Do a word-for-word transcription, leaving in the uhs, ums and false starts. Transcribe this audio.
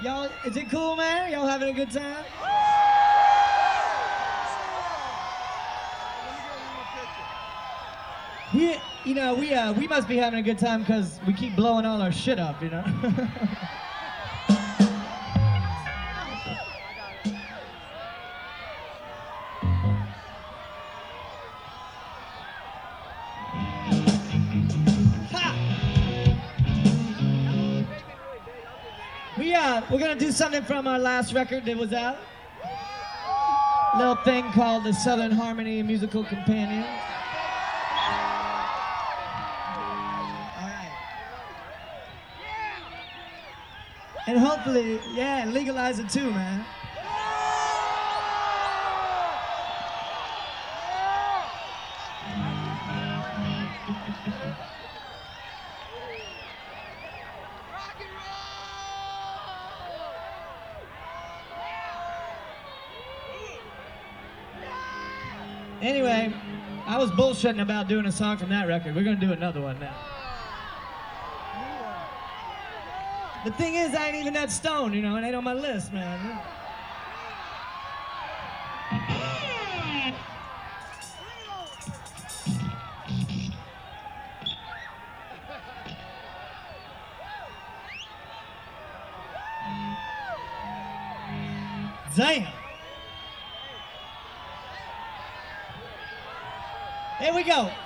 Y'all, is it cool, man? Y'all having a good time? We, you know, we uh, we must be having a good time because we keep blowing all our shit up, you know. We uh, we're gonna do something from our last record that was out. Little thing called the Southern Harmony Musical Companion. And hopefully, yeah, legalize it too, man. Anyway, I was bullshitting about doing a song from that record. We're gonna do another one now. The thing is, I ain't even that stoned, you know, it ain't on my list, man. Damn. Here we go.